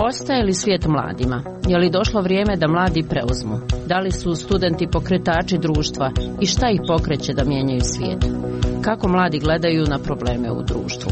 Ostaje li svijet mladima? Je li došlo vrijeme da mladi preuzmu? Da li su studenti pokretači društva i šta ih pokreće da mijenjaju svijet? Kako mladi gledaju na probleme u društvu?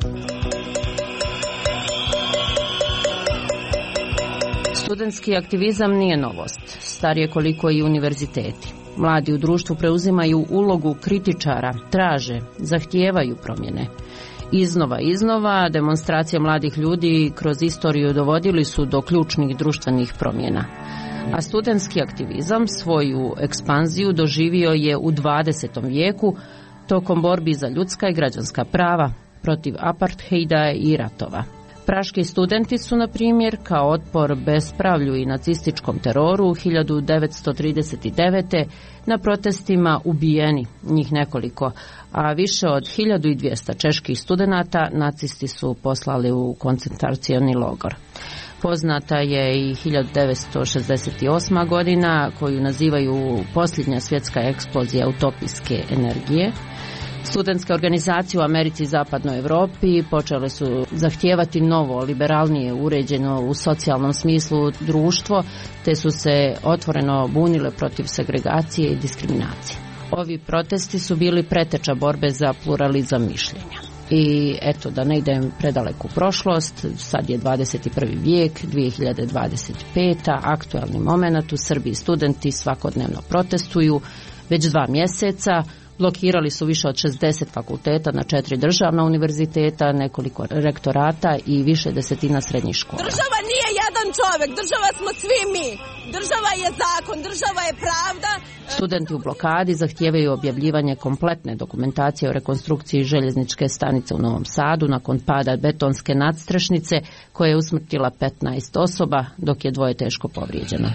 Studentski aktivizam nije novost, star je koliko i univerziteti. Mladi u društvu preuzimaju ulogu kritičara, traže, zahtijevaju promjene. Iznova demonstracije mladih ljudi kroz istoriju dovodili su do ključnih društvenih promjena. A studentski aktivizam svoju ekspanziju doživio je u 20. vijeku tokom borbi za ljudska i građanska prava, protiv apartheida i ratova. Praški studenti su, na primjer, kao otpor bespravlju i nacističkom teroru 1939. na protestima ubijeni, njih nekoliko, a više od 1200 čeških studenata nacisti su poslali u koncentracioni logor. Poznata je i 1968. godina, koju nazivaju posljednja svjetska eksplozija utopijske energije. Studentske organizacije u Americi i Zapadnoj Europi počele su zahtijevati novo, liberalnije, uređeno u socijalnom smislu društvo, te su se otvoreno bunile protiv segregacije i diskriminacije. Ovi protesti su bili preteča borbe za pluralizam mišljenja. I eto, da ne idem predaleku prošlost, sad je 21. vijek, 2025. aktualni moment, u Srbiji studenti svakodnevno protestuju već 2 mjeseca. Blokirali su više od 60 fakulteta na 4 državna univerziteta, nekoliko rektorata i više desetina srednjih škola. Država nije jedan čovjek, država smo svi mi. Država je zakon, država je pravda. Studenti u blokadi zahtijevaju objavljivanje kompletne dokumentacije o rekonstrukciji željezničke stanice u Novom Sadu nakon pada betonske nadstrešnice koja je usmrtila 15 osoba, dok je 2 teško povrijeđeno.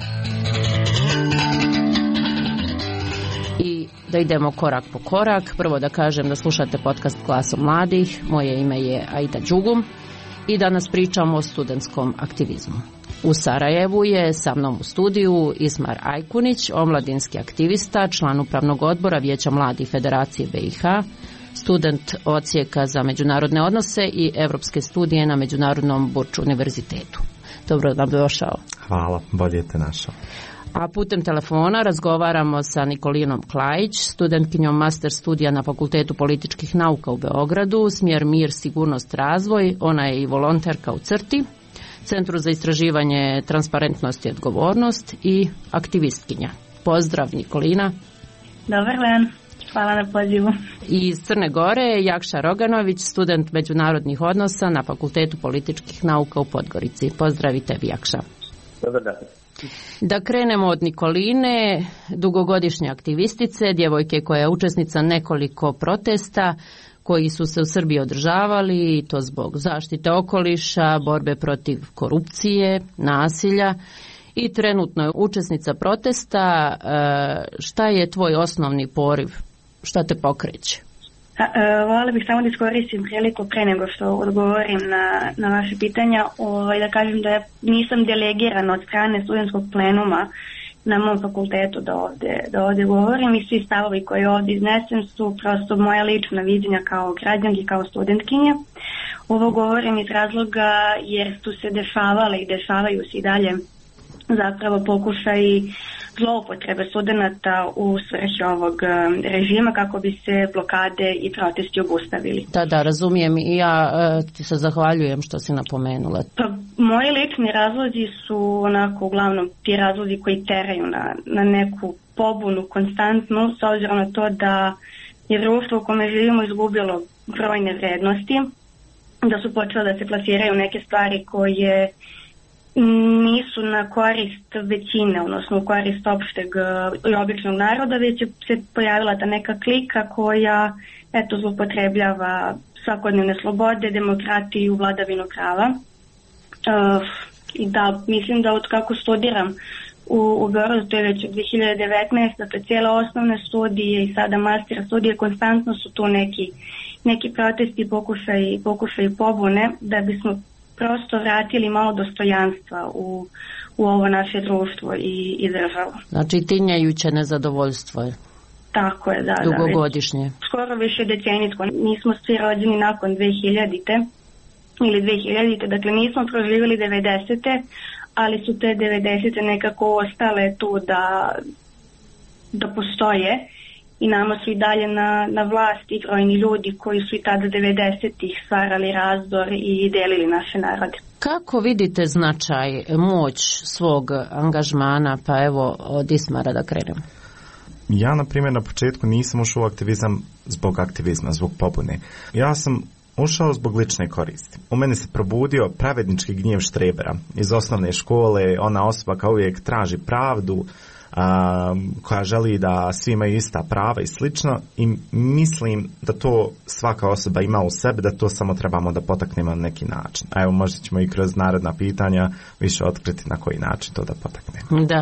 Da idemo korak po korak. Prvo da kažem da slušate podcast Glasom mladih. Moje ime je Aida Đugum i danas pričamo o studentskom aktivizmu. U Sarajevu je sa mnom u studiju Ismar Ajkunić, omladinski aktivista, član upravnog odbora Vijeća mladih Federacije BiH, student odsjeka za međunarodne odnose i evropske studije na Međunarodnom Burč univerzitetu. Dobro nam došao. Hvala, bolje te našao. A putem telefona razgovaramo sa Nikolinom Klajić, studentkinjom master studija na Fakultetu političkih nauka u Beogradu, smjer Mir, sigurnost, razvoj. Ona je i volonterka u CRTI, Centru za istraživanje transparentnosti i odgovornost, i aktivistkinja. Pozdrav, Nikolina. Dobar dan, hvala na pozivu. I iz Crne Gore Jakša Roganović, student međunarodnih odnosa na Fakultetu političkih nauka u Podgorici. Pozdrav i tebi, Jakša. Dobar dan. Da krenemo od Nikoline, dugogodišnje aktivistice, djevojke koja je učesnica nekoliko protesta koji su se u Srbiji održavali, i to zbog zaštite okoliša, borbe protiv korupcije, nasilja, i trenutno je učesnica protesta. Šta je tvoj osnovni poriv? Šta te pokreće? Voljela bih samo da iskoristim priliku pre nego što odgovorim na vaše pitanja, da kažem da nisam delegirana od strane studentskog plenuma na mom fakultetu da ovdje govorim, i svi stavovi koji ovdje iznesem su prosto moja lična viđenja kao građanki, kao studentkinje. Ovo govorim iz razloga jer su se dešavale i dešavaju se i dalje zapravo pokušaj zloupotrebe studenata u svrhi ovog režima kako bi se blokade i protesti obustavili. Da, razumijem, i ja ti se zahvaljujem što si napomenula. Pa, moji lični razlozi su onako uglavnom ti razlozi koji teraju na neku pobunu konstantnu, s obzirom na to da je društvo u kome živimo izgubilo brojne vrednosti, da su počele da se plasiraju neke stvari koje nisu na korist većine, odnosno u korist opšteg i običnog naroda, već se pojavila ta neka klika koja zloupotrebljava svakodnevne slobode, demokratiju, vladavinu prava. I da, mislim da od kako studiram u Beogradu, to je već od 2019, dakle cijele osnovne studije i sada master studije, konstantno su tu neki protesti, pokušaj pobune, da bismo prosto vratili malo dostojanstva u ovo naše društvo i državu. Znači tinjajuće nezadovoljstvo je. Tako je, da. Dugogodišnje. Skoro više decenijsko. Nismo svi rođeni nakon 2000-te. ili 2000. Dakle, nismo proživjeli 90. ali su te 90. nekako ostale tu da postoje i nama su i dalje na vlasti brojni ljudi koji su i tada 90-ih stvarali razdor i delili naše narode. Kako vidite značaj, moć svog angažmana, pa evo od Ismara da krenemo? Ja, na primjer, na početku nisam ušao u aktivizam zbog aktivizma, zbog pobune. Ja sam ušao zbog lične koristi. U meni se probudio pravednički gnjev štrebera iz osnovne škole, ona osoba kao uvijek traži pravdu, koja želi da svi imaju ista prava i slično, i mislim da to svaka osoba ima u sebi, da to samo trebamo da potaknemo na neki način. A evo, možda ćemo i kroz naredna pitanja više otkriti na koji način to da potaknemo. Da.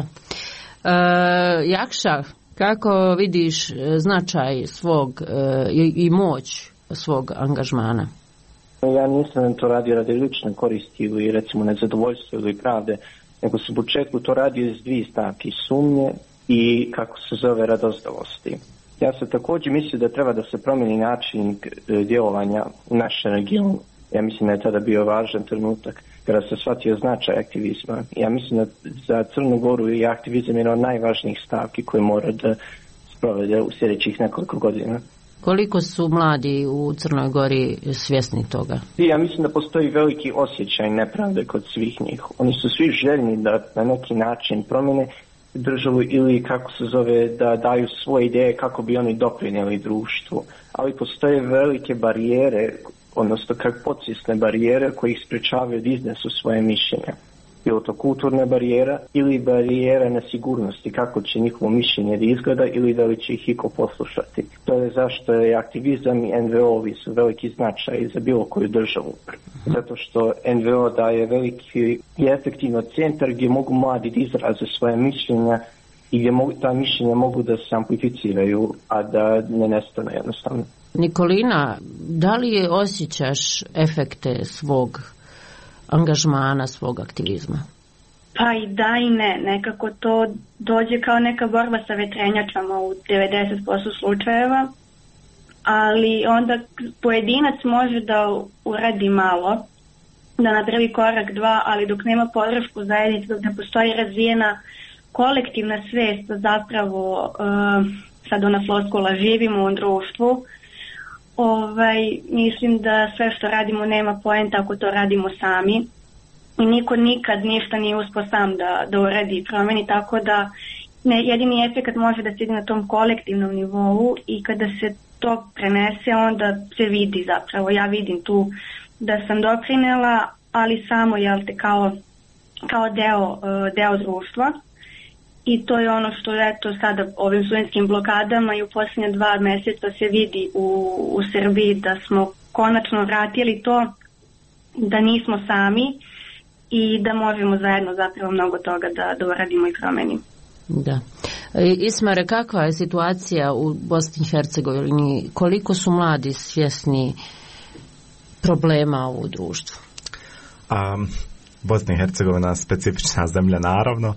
Jakša, kako vidiš značaj svog i moć svog angažmana? Ja nisam to radio radi lične koristi ili recimo nezadovoljstva ili pravde, nego sam u početku to radio iz dvije stavke, sumnje i kako se zove radozdalosti. Ja sam također mislio da treba da se promijeni način djelovanja u našem regionu. Ja mislim da je tada bio važan trenutak kada se shvatio značaj aktivizma. Ja mislim da za Crnu Goru je aktivizam jedna od najvažnijih stavki koje mora da sprovede u sljedećih nekoliko godina. Koliko su mladi u Crnoj Gori svjesni toga? Ja mislim da postoji veliki osjećaj nepravde kod svih njih. Oni su svi željni da na neki način promjene državu ili kako se zove da daju svoje ideje kako bi oni doprinijeli društvu. Ali postoje velike barijere, odnosno kako podsvjesne barijere koje ih sprečavaju da iznesu svoje mišljenja. Bilo to kulturna barijera ili barijera nesigurnosti, kako će njihovo mišljenje da izgleda ili da li će ih iko poslušati. To je zašto je aktivizam i NVO-ovi su veliki značaj za bilo koju državu. Zato što NVO daje veliki i efektivno centar gdje mogu mladi da izraze svoje mišljenja i gdje ta mišljenja mogu da se amplificiraju, a da ne nestane jednostavno. Nikolina, da li osjećaš efekte svog angažmana, svog aktivizma? Pa i da i ne. Nekako to dođe kao neka borba sa vetrenjačama u 90% slučajeva, ali onda pojedinac može da uradi malo, da napravi korak dva, ali dok nema podršku zajednice, dok ne postoji razvijena kolektivna svest da zapravo sad ona floskula živimo u društvu, mislim da sve što radimo nema poenta ako to radimo sami i niko nikad ništa nije uspio sam da uradi i promeni, tako da jedini efekt može da se ide na tom kolektivnom nivou i kada se to prenese onda se vidi zapravo. Ja vidim tu da sam doprinela, ali samo kao deo društva. I to je ono što eto sada ovim studentskim blokadama i u posljednje 2 mjeseca se vidi u Srbiji da smo konačno vratili to da nismo sami i da možemo zajedno zapravo mnogo toga da uradimo i promenimo. Da. Ismare, kakva je situacija u Bosni i Hercegovini? Koliko su mladi svjesni problema u društvu? Bosna i Hercegovina je specifična zemlja, naravno.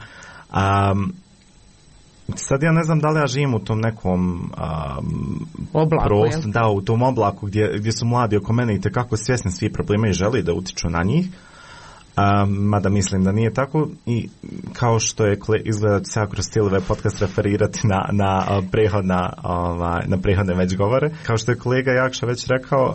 Sad ja ne znam da li ja živim u tom nekom oblaku, u tom oblaku gdje su mladi oko mene i tekako svjesni svih problema i želi da utiču na njih, mada mislim da nije tako, i kao što je izgleda se kroz cijeli podcast referirati na prethodne već govore, kao što je kolega Jakša već rekao,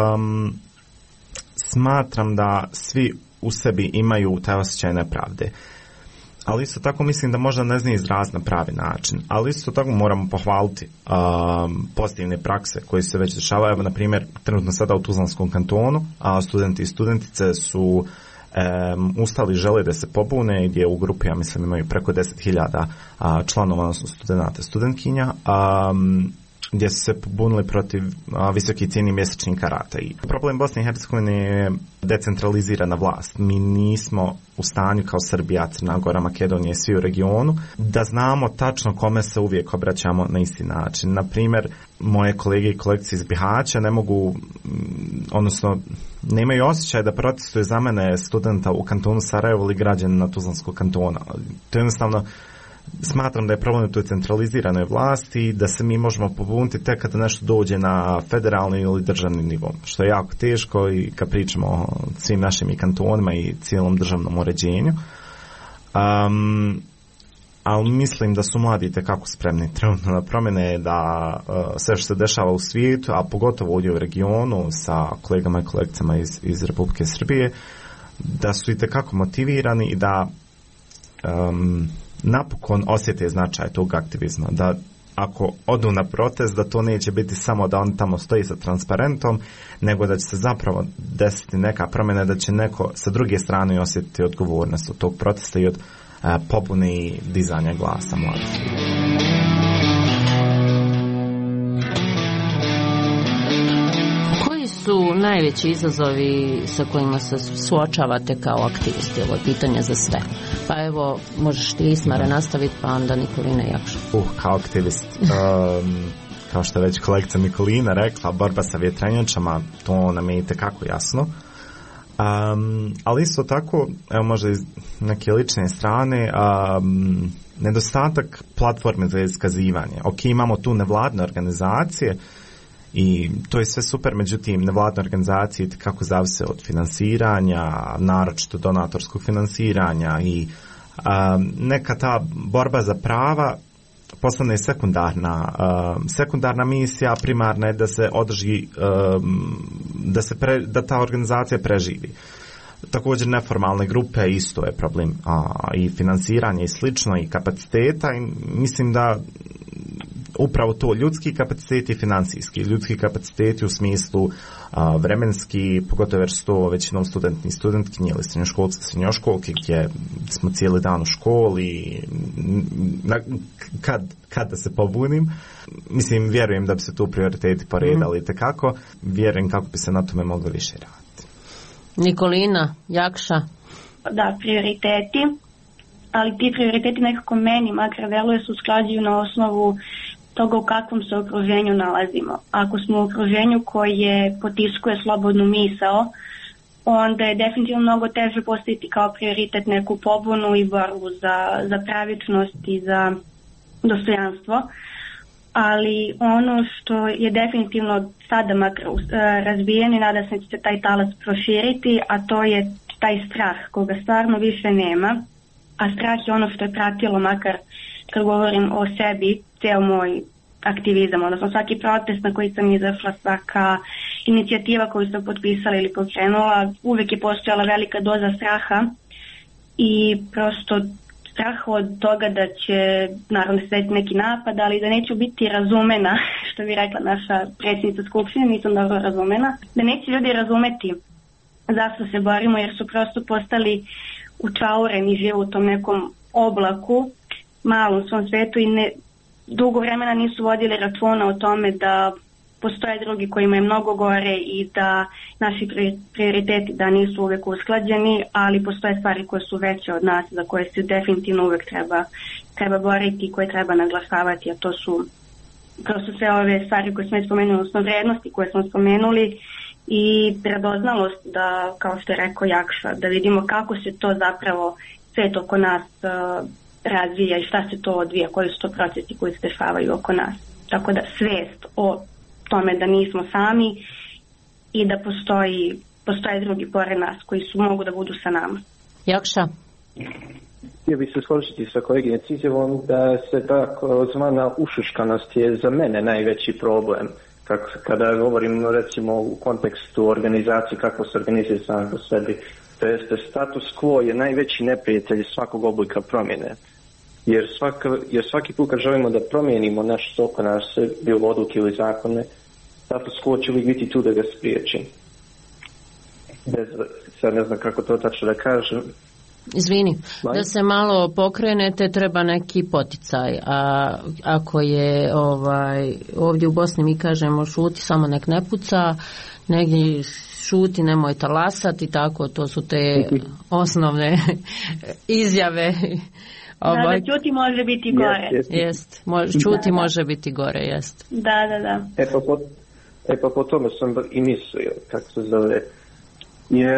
smatram da svi u sebi imaju taj osjećaj nepravde. Ali isto tako mislim da možda ne zna izraziti na pravi način. Ali isto tako moramo pohvaliti pozitivne prakse koje se već dešavaju. Evo, na primjer, trenutno sada u Tuzlanskom kantonu studenti i studentice su ustali, žele da se pobune, gdje u grupi, ja mislim, imaju preko 10.000 članova, odnosno studenata, studentkinja, gdje su se pobunili protiv visokih cijeni mjesečnih karata. I problem Bosne i Hercegovine je decentralizirana vlast. Mi nismo u stanju kao Srbija, Crna Gora, Makedonija i svi u regionu da znamo tačno kome se uvijek obraćamo na isti način. Na primjer, moje kolege i kolegice iz Bihaća ne mogu, odnosno nemaju osjećaj da protestuju za mene studenta u kantonu Sarajevo ili građana na Tuzlanskog kantona. To je jednostavno Smatram da je problem u toj centraliziranoj vlasti, da se mi možemo pobuniti tek kada nešto dođe na federalni ili državni nivo, što je jako teško i kad pričamo o svim našim i kantonima i cijelom državnom uređenju. Ali mislim da su mladi itekako spremni trenutno na promjene, da sve što se dešava u svijetu, a pogotovo ovdje u regionu sa kolegama i kolegicama iz Republike Srbije, da su itekako motivirani i da napokon osjete značaj tog aktivizma, da ako odu na protest, da to neće biti samo da on tamo stoji sa transparentom, nego da će se zapravo desiti neka promjena, da će neko sa druge strane osjetiti odgovornost od tog protesta i od pobune i dizanja glasa mladih. Koji su najveći izazovi sa kojima se suočavate kao aktivisti? Ovo je pitanje za sve. Pa evo, možeš ti, Ismare, nastaviti, pa onda Nikolina Jakša. Kao aktivist, kao što je već kolegica Nikolina rekla, borba sa vjetrenjačama, to nam je itekako jasno. Ali isto tako, evo možda iz neke lične strane, nedostatak platforme za iskazivanje. Ok, imamo tu nevladne organizacije i to je sve super, međutim nevladne organizacije kako zavise od finansiranja, naročito donatorskog finansiranja i neka ta borba za prava postane sekundarna misija, primarna je da se održi, da ta organizacija preživi. Također neformalne grupe isto je problem, i finansiranje i slično i kapaciteta, i mislim da upravo to, ljudski kapaciteti i financijski. Ljudski kapaciteti u smislu vremenski, pogotovo jer su to većinom studenti i studentkinje ili srednjoškolci i srednjoškolke, gdje smo cijeli dan u školi, kad da se pobunim. Mislim, vjerujem da bi se tu prioriteti poredali itekako. Vjerujem kako bi se na tome moglo više raditi. Nikolina Jakša. Da, prioriteti, ali ti prioriteti nekako meni makar deluje se usklađuju na osnovu toga u kakvom se okruženju nalazimo. Ako smo u okruženju koje potiskuje slobodnu misao, onda je definitivno mnogo teže postaviti kao prioritet neku pobunu i borbu za pravičnost i za dostojanstvo. Ali ono što je definitivno sada makar razbijen i nada se da će se taj talas proširiti, a to je taj strah koga stvarno više nema. A strah je ono što je pratilo, makar kad govorim o sebi, ceo moj aktivizam, odnosno svaki protest na koji sam izašla, svaka inicijativa koju sam potpisala ili pokrenula, uvijek je postojala velika doza straha i prosto strah od toga da će naravno se desiti neki napad, ali da neću biti razumena, što bi rekla naša predsjednica Skupštine, nisam dobro razumena, da neće ljudi razumeti zašto se borimo, jer su prosto postali učaureni, žive u tom nekom oblaku, malom svom svetu i dugo vremena nisu vodili računa o tome da postoje drugi kojima je mnogo gore i da naši prioriteti da nisu uvijek usklađeni, ali postoje stvari koje su veće od nas, za koje se definitivno uvijek treba boriti i koje treba naglašavati, a to su prosto sve ove stvari koje smo spomenuli, odnosno vrednosti koje smo spomenuli i predoznalost da, kao što je rekao Jakša, da vidimo kako se to zapravo svet oko nas razvija i šta se to odvija, koji su to procesi koji se dešavaju oko nas. Tako da svijest o tome da nismo sami i da postoje drugi pored nas koji mogu da budu sa nama. Jakša? Htio bih se složiti sa koleginicom izjavom da se tako zvana ušuškanost je za mene najveći problem. Kada govorim recimo u kontekstu organizacije, kako se organizuje sam po sebi, to jeste status quo je najveći neprijatelj svakog oblika promjene. Jer svaki put kad želimo da promijenimo nešto oko nas, bilo odluke ili zakone, status quo će uvijek biti tu da ga spriječi. Sad ne znam kako to tačno da kažem. Izvini, da se malo pokrenete treba neki poticaj, a ako je ovdje u Bosni mi kažemo šuti, samo nek ne puca, negdje šuti, nemoj talasati, tako, to su te osnovne izjave. Da, čuti može biti gore. Jest, čuti može biti gore, jest. Da. Pa po tome sam i mislio, kako se zove, jer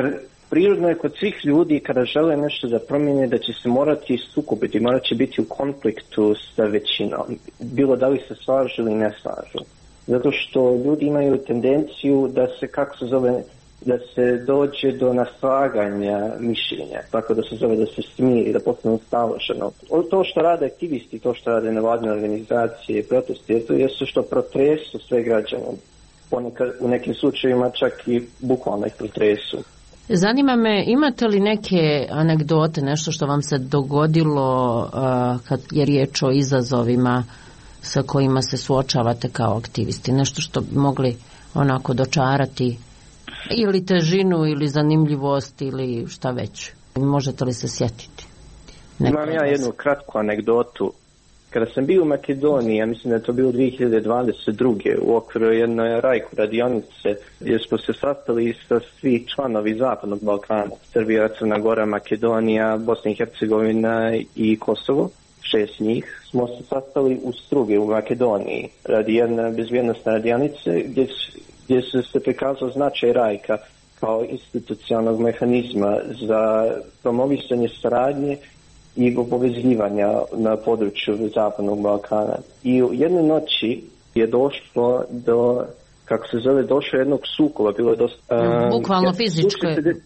prirodno je kod svih ljudi kada žele nešto da promijene da će se morati sukobiti, morat će biti u konfliktu sa većinom, bilo da li se slažu ili ne slažu. Zato što ljudi imaju tendenciju da se, da se dođe do naslaganja mišljenja, tako da se zove da se smiri, da postane staloženo. To što rade aktivisti, to što rade nevladine organizacije, protesti, to je što protresu sve građane. Ponekad, u nekim slučajevima čak i bukvalno ih protresu. Zanima me, imate li neke anegdote, nešto što vam se dogodilo kad je riječ o izazovima sa kojima se suočavate kao aktivisti? Nešto što bi mogli onako dočarati ili težinu ili zanimljivost ili šta već? Možete li se sjetiti? Imam ja jednu kratku anegdotu. Kada sam bio u Makedoniji, ja mislim da je to bilo 2022. u okviru jedne rajku radionice gdje smo se sastali sa svi članovi Zapadnog Balkana, Srbija, Crna Gora, Makedonija, Bosna i Hercegovina i Kosovo. 6 njih smo se sastali u Strugi u Makedoniji radi jedne bezbjednostne radionice gdje se prikazao značaj rajka kao institucionalnog mehanizma za promovisanje saradnje i povezivanja na području Zapadnog Balkana. I u jednoj noći je došlo do, kako se zove, došlo jednog sukoba, bilo je dosta... Bukvalno fizičko,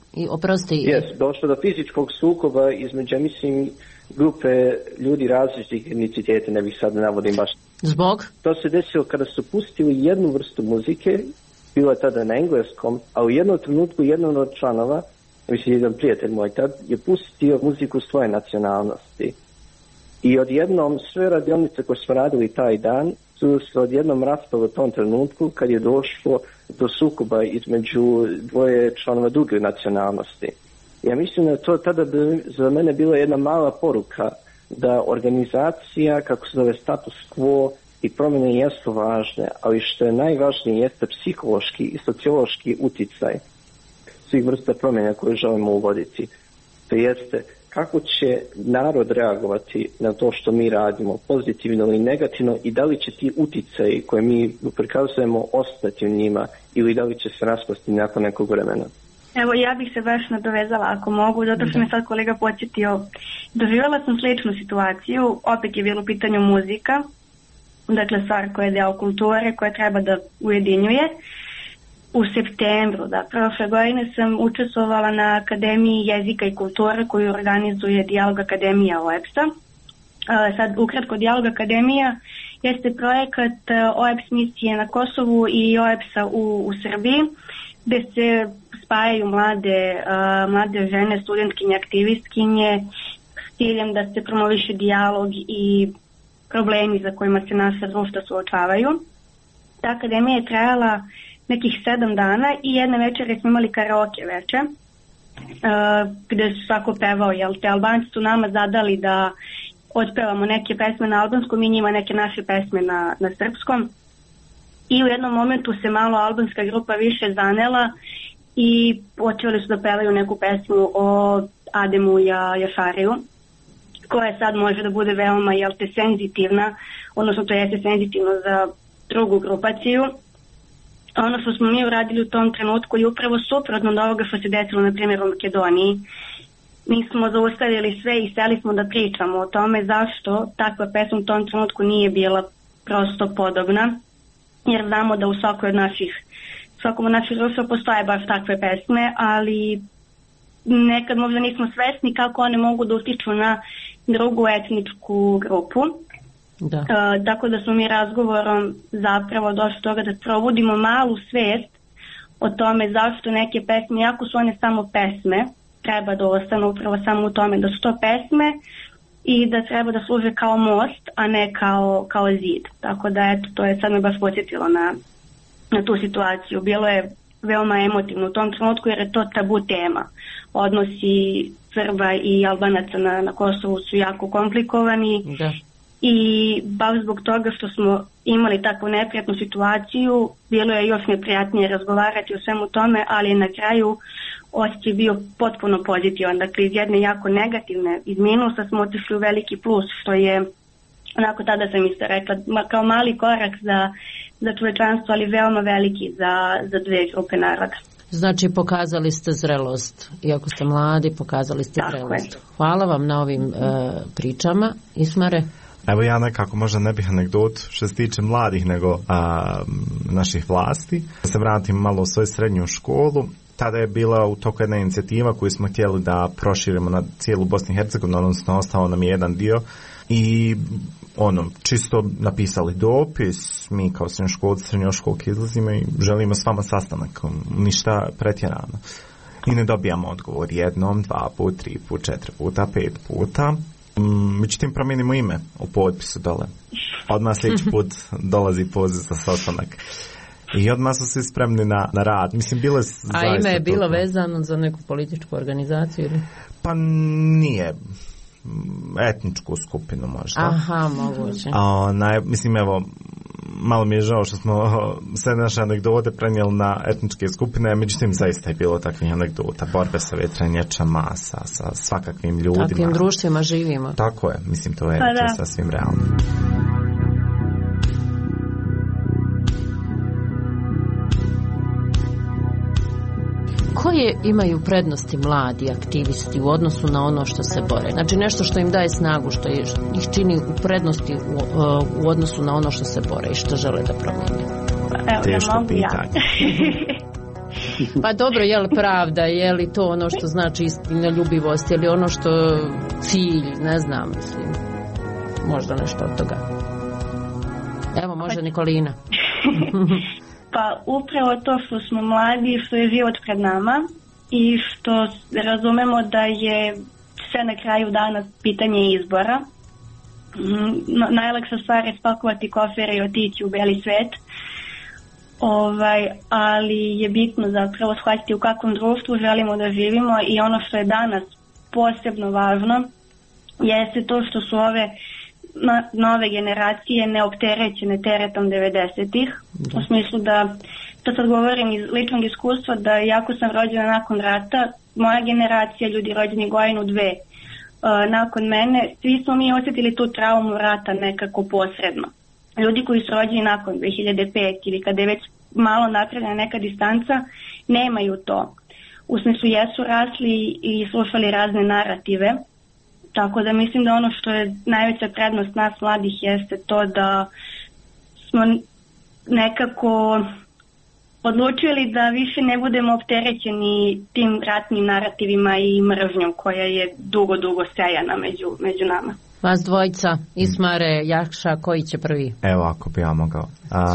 došlo do fizičkog sukoba između, mislim, grupe ljudi različitih etniciteta, ne bih sad navodim baš. Zbog? To se desilo kada su pustili jednu vrstu muzike, bilo je tada na engleskom, a u jednom trenutku jedan od članova, mislim, jedan prijatelj moj tad, je pustio muziku svoje nacionalnosti. I odjednom sve radionice koje smo radili taj dan su se odjednom raspale u tom trenutku kad je došlo do sukoba između dvoje članova druge nacionalnosti. Ja mislim da to tada za mene bila jedna mala poruka da organizacija, kako se zove, status quo i promjene jesu važne, ali što je najvažnije jeste psihološki i sociološki uticaj svih vrsta promjena koje želimo uvoditi. To jeste kako će narod reagovati na to što mi radimo, pozitivno ili negativno, i da li će ti uticaji koje mi prikazujemo ostati u njima ili da li će se raspasti nakon nekog vremena. Evo, ja bih se baš nadovezala ako mogu, zato što me sad kolega podsjetio. Doživjela sam sličnu situaciju, opet je bilo u pitanju muzika, dakle stvar koja je deo kulture, koja treba da ujedinjuje. U septembru, prošle godine sam učestvovala na Akademiji jezika i kulture koju organizuje Dijalog Akademija OEBS-a. Sad, ukratko, Dijalog Akademija jeste projekat OEBS misije na Kosovu i OEBS-a u Srbiji, gde se spajaju mlade žene, studentkinje, aktivistkinje s ciljem da se promoviše dijalog i problemi za kojima se naša društva suočavaju. Ta akademija je trajala nekih 7 dana i jedne večere smo imali karaoke večer, gde su svako pevao, te Albanci su nama zadali da otpevamo neke pesme na albanskom i njima neke naše pesme na srpskom. I u jednom momentu se malo albanska grupa više zanela i počeli su da pevaju neku pesmu o Ademu Jašariju, koja sad može da bude veoma senzitivna, odnosno to jeste senzitivno za drugu grupaciju. Ono što smo mi uradili u tom trenutku je upravo suprotno od ovoga što se desilo na primjer u Makedoniji. Mi smo zaustavili sve i seli smo da pričamo o tome zašto takva pesma u tom trenutku nije bila prosto podobna, jer znamo da u svakom od naših društva postoje baš takve pesme, ali nekad možda nismo svesni kako one mogu da utiču na drugu etničku grupu. Da. Tako da smo mi razgovorom zapravo došli do toga da probudimo malu svest o tome zašto neke pesme, iako su one samo pesme, treba da ostanu upravo samo u tome da su to pesme i da treba da služe kao most, a ne kao zid. Tako da eto, to je sad me baš podsjetilo na tu situaciju. Bilo je veoma emotivno u tom trenutku jer je to tabu tema. Odnosi Srba i Albanaca na Kosovu su jako komplikovani. Da. I baš zbog toga što smo imali takvu neprijatnu situaciju, bilo je još neprijatnije razgovarati o svemu tome, ali na kraju osjećaj bio potpuno pozitivan. Dakle, iz jedne jako negativne, iz minusa smo otišli u veliki plus, što je, onako tada sam isto rekla, kao mali korak za čovečanstvo, ali veoma veliki za dve grupe naroda. Znači, pokazali ste zrelost. Iako ste mladi, pokazali ste zrelost. Hvala vam na ovim pričama. Ismare? Evo ja nekako možda ne bih anegdot što se tiče mladih nego naših vlasti. Da se vratim malo u svoju srednju školu. Tada je bila u toku jedna inicijativa koju smo htjeli da proširimo na cijelu Bosnu i Hercegovinu, odnosno ostao nam je jedan dio. I čisto napisali dopis, mi kao srednjoškolki izlazimo i želimo s vama sastanak, ništa pretjerano. I ne dobijamo odgovor jednom, 2 puta, 3 puta, 4 puta, 5 puta. Međutim, promijenimo ime u potpisu dole. Odmah sljedeći put dolazi poziv za sastanak. I odmah su svi spremni na rad. Mislim, bilo je zaista... A ime je bilo vezano za neku političku organizaciju ili? Pa nije... etničku skupinu možda. Aha, moguće. Mislim, evo, malo mi je žao što smo sve naše anegdote prenijeli na etničke skupine, međutim zaista je bilo takvih anegdota, borbe sa vjetrenjačama, sa svakakvim ljudima. Takvim društvima živimo. Tako je, mislim, to je sasvim realno. Koje imaju prednosti mladi aktivisti u odnosu na ono što se bore? Znači nešto što im daje snagu, što ih čini u prednosti u odnosu na ono što se bore i što žele da promijene? Teško pitanje. Pa dobro, je li pravda, je li to ono što znači istinoljubivost, je li ono što cilj, ne znam, mislim, možda nešto od toga. Evo, može Nikolina. Pa upravo to što smo mladi, što je život pred nama i što razumemo da je sve na kraju dana pitanje izbora. Najlakša stvar je spakovati kofere i otići u beli svet, ali je bitno zapravo shvatiti u kakvom društvu želimo da živimo i ono što je danas posebno važno jeste to što su ove nove generacije neopterećene teretom 90-ih. U smislu da, to sad govorim iz ličnog iskustva, da jako sam rođena nakon rata, moja generacija, ljudi rođeni godinu, 2 nakon mene, svi smo mi osjetili tu traumu rata nekako posredno. Ljudi koji su rođeni nakon 2005 ili kada je već malo napravljena neka distanca, nemaju to. U smislu jesu rasli i slušali razne narative. Tako da mislim da ono što je najveća prednost nas mladih jeste to da smo nekako odlučili da više ne budemo opterećeni tim ratnim narativima i mržnjom koja je dugo sejana među nama. Vas dvojica, Ismare, Jakša, koji će prvi? Evo, ako bi ja mogao.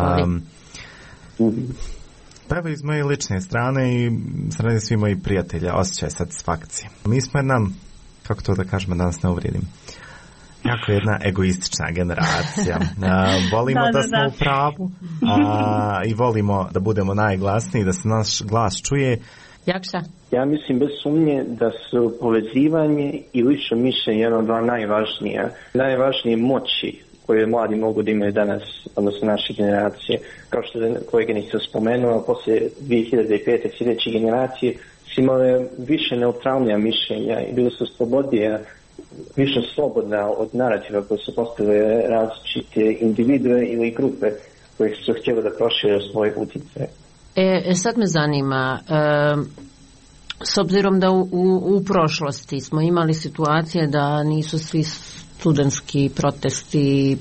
Prvo iz moje lične strane i strane svi moji prijatelja osjećaj satisfakcije. Mi smo kako to da kažemo, da nas ne uvrijedim, jako jedna egoistična generacija. Volimo da smo u pravu i volimo da budemo najglasniji, da se naš glas čuje. Jakša? Ja mislim bez sumnje da su povezivanje i lično mišljenje jedno od dva najvažnije moći koje mladi mogu da imaju danas, odnosno naše generacije. Kao što je koleginica spomenula, poslije 2005. sljedeće generacije su imale više neutralnija mišljenja i bile su slobodnije, više slobodna od narativa koje su postavile različite individue ili grupe koje su htjeli da prošire svoj utjecaj. Sad me zanima, s obzirom da u prošlosti smo imali situacije da nisu svi studentski protesti,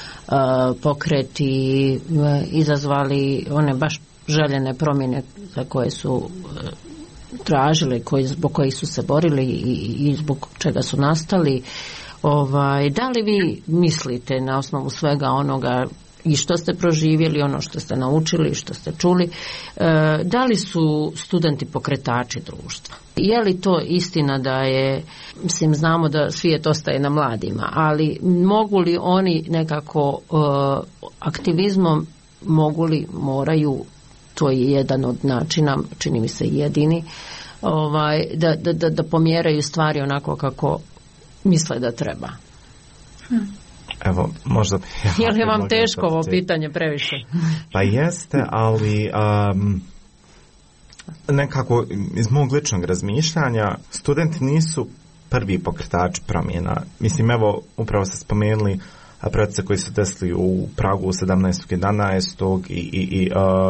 pokreti izazvali one baš željene promjene za koje su tražili, zbog kojih su se borili i zbog čega su nastali. Da li vi mislite na osnovu svega onoga i što ste proživjeli, ono što ste naučili, što ste čuli, da li su studenti pokretači društva? Je li to istina da je, mislim, znamo da svijet ostaje na mladima, ali mogu li oni nekako aktivizmom, moraju, to je jedan od načina, čini mi se jedini, da pomjeraju stvari onako kako misle da treba? Evo, možda... Je li vam teško ovo pitanje previše? Pa jeste, ali nekako iz mog ličnog razmišljanja studenti nisu prvi pokretač promjena. Mislim, evo, upravo ste spomenuli procese koji su desili u Pragu 17.11. i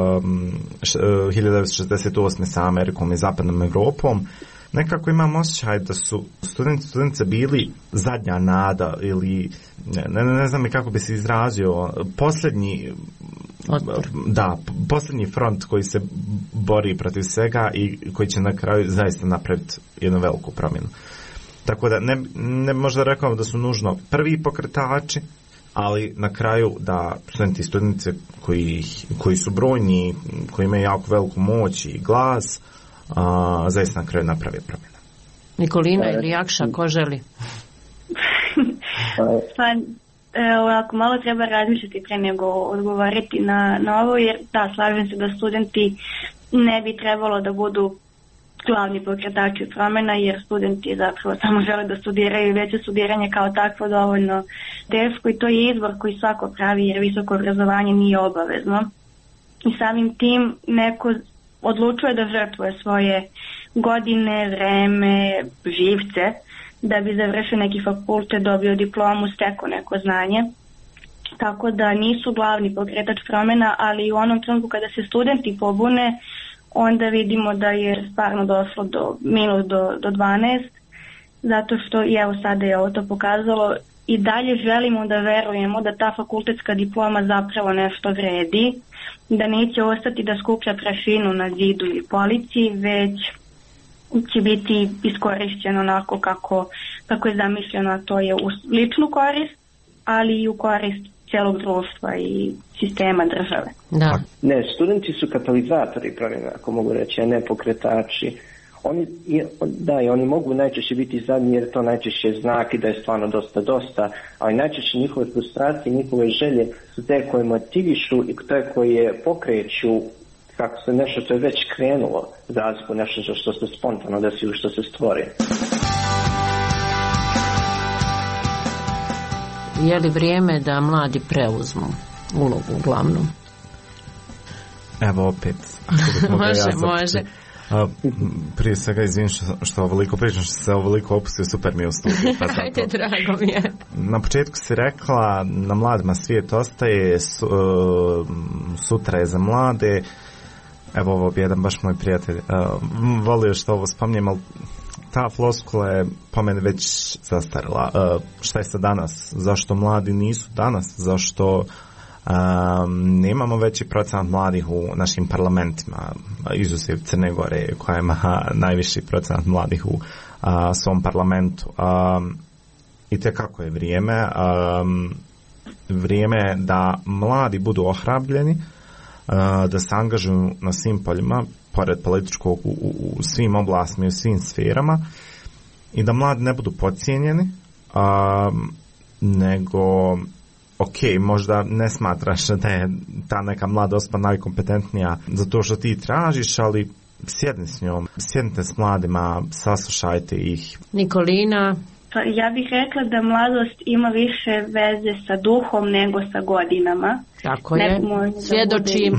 1968. sa Amerikom i zapadnom Europom, nekako imam osjećaj da su studentice bili zadnja nada ili ne znam kako bi se izrazio, posljednji front koji se bori protiv svega i koji će na kraju zaista napraviti jednu veliku promjenu. Tako da ne možda rekao da su nužno prvi pokretači, ali na kraju da studenti i studentice koji su brojni, koji imaju jako veliku moć i glas, zaista na kraju napravi promjena. Nikolina ili Jakša, ko želi? Ovako, malo treba razmišljati pre nego odgovarati na ovo, jer da, slažem se da studenti ne bi trebalo da budu glavni pokretači promjena, jer studenti zapravo samo žele da studiraju, već je studiranje kao takvo dovoljno teško i to je izbor koji svako pravi, jer visoko obrazovanje nije obavezno. I samim tim neko odlučuje da žrtvuje svoje godine, vreme, živce, da bi završio neki fakultet, dobio diplomu, stekao neko znanje. Tako da nisu glavni pokretač promjena, ali u onom trenutku kada se studenti pobune, onda vidimo da je stvarno došlo do minus do 12, zato što i evo sada je ovo to pokazalo. I dalje želimo da verujemo da ta fakultetska diploma zapravo nešto vredi, da neće ostati da skuplja prašinu na zidu ili polici, već će biti iskorišćeno onako kako je zamišljeno, a to je u ličnu korist, ali i u korist cijelog društva i sistema države. Da. Ne, studenti su katalizatori promjena, ako mogu reći, a ne pokretači. Oni mogu najčešće biti zadnji, jer to najčešće znak i da je stvarno dosta, ali najčešće njihove frustracije, njihove želje su te koje motivišu i te koje pokreću kako se nešto što je već krenulo, razliku nešto što se spontano desi ili što se stvori. Je li vrijeme da mladi preuzmu ulogu glavnu? Evo opet. Može. Prije svega izvinim što ovoliko pričam, što se ovoliko opustio, super mi je u studiju. Ajde, drago mi je. Na početku si rekla, na mladima svijet ostaje, sutra je za mlade. Evo ovo bi jedan baš moj prijatelj volio što ovo spominjem, ali ta floskula je po meni već zastarila. Šta je sa danas? Zašto mladi nisu danas? Zašto nemamo veći procenat mladih u našim parlamentima, izuzev Crne Gore koja ima najviši procenat mladih u svom parlamentu. I tekako je vrijeme da mladi budu ohrabljeni, da se angažuju na svim poljima, pored političkog u svim oblastima i u svim sferama, i da mladi ne budu podcijenjeni, nego ok, možda ne smatraš da je ta neka mlada osoba najkompetentnija za to što ti tražiš, ali sjedni s njom, sjednite s mladima, saslušajte ih. Nikolina? Ja bih rekla da mladost ima više veze sa duhom nego sa godinama. Tako je, svjedočim.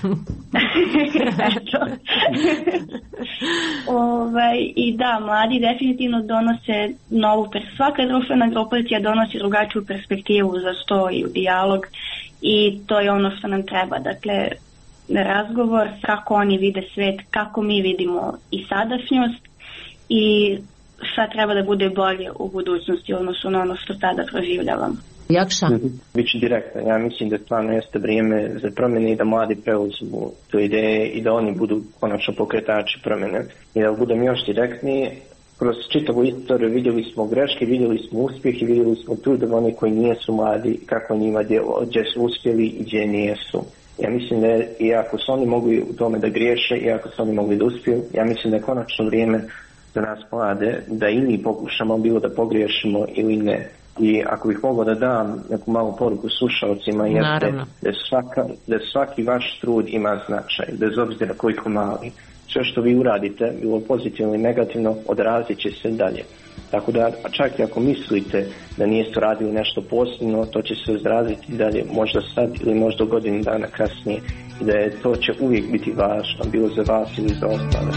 I da, mladi definitivno donose svaka društvena grupacija donosi drugačiju perspektivu za sto i u dijalog, i to je ono što nam treba. Dakle, razgovor kako oni vide svet, kako mi vidimo i sadašnjost i šta treba da bude bolje u budućnosti odnosno na ono što sada proživljavam. Jakša? Biću direktan, ja mislim da stvarno jeste vrijeme za promjene i da mladi preuzmu tu ideje i da oni budu konačno pokretači promjene. I da budem još direktniji, kroz čitavu istoriju vidjeli smo greške, vidjeli smo uspjeh i vidjeli smo trud oni koji nijesu mladi, kako njima djelo, gdje su uspjeli i gdje nijesu. Ja mislim da iako su oni mogli u tome da griješe, iako su oni mogli da uspiju, ja mislim da je konačno vrijeme za nas mlade da i mi pokušamo, bilo da pogriješimo ili ne. I ako bih mogao da dam neku malu poruku slušalcima, jeste da svaki vaš trud ima značaj, bez obzira koliko mali. Sve što vi uradite, bilo pozitivno ili negativno, odrazit će se dalje. Tako da, čak i ako mislite da niste radili nešto posebno, to će se odraziti dalje, možda sad ili možda godinu dana kasnije. I da to će uvijek biti važno, bilo za vas ili za ostale.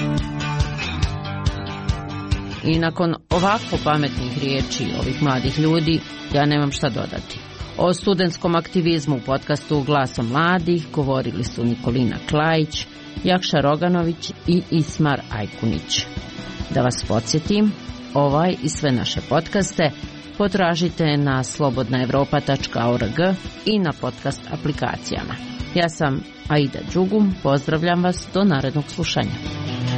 I nakon ovako pametnih riječi ovih mladih ljudi, ja nemam šta dodati. O studentskom aktivizmu u podcastu Glasom mladih govorili su Nikolina Klajić, Jakša Roganović i Ismar Ajkunić. Da vas podsjetim, ovaj i sve naše podcaste potražite na slobodnaevropa.org i na podcast aplikacijama. Ja sam Aida Đugum, pozdravljam vas do narednog slušanja.